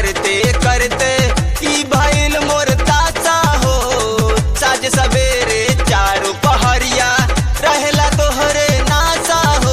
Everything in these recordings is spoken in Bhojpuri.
करते करते ई भइल मोर तासा हो। साँझ सवेरे चारों पहरिया रहेला तोहरे नासा हो।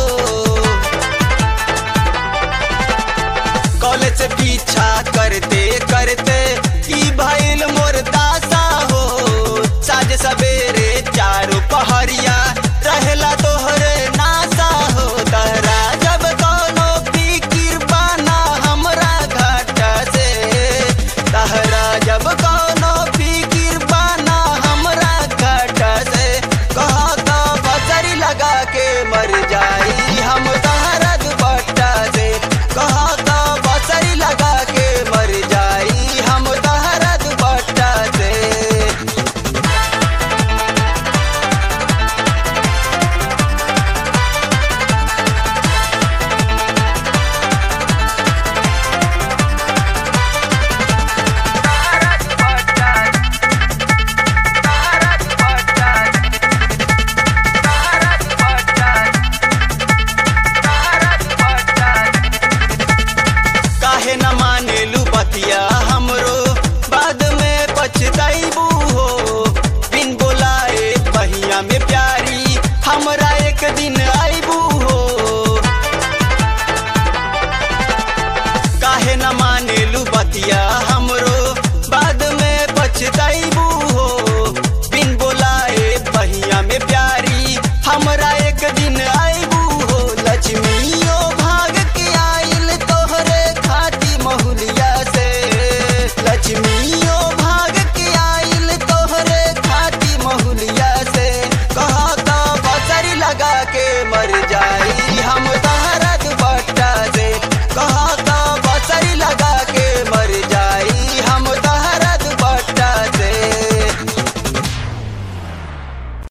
कॉलेज से पीछा करते करते ई भइल मोर तासा हो। साँझ सवेरे चारों पहरिया रहेला तोहरे नासा हो। तहरा जब कोनो फिकिर बाना हमरा घाटा से, तहरा जब कोनो फिकिर बाना हमरा घाटा से, कहा तो बसरी लगा के मर जाई हम तहरा दुपट्टा से। कहा तो बसरी लगा के मर जाई हम तहरा दुपट्टा से। काहे न मानेलू बतिया हमरो, बाद में पछताइबू हो। बिन बोलाए बहिया में प्यारी हमरा एक दिन आइबू हो। काहे न मानेलू बतिया हम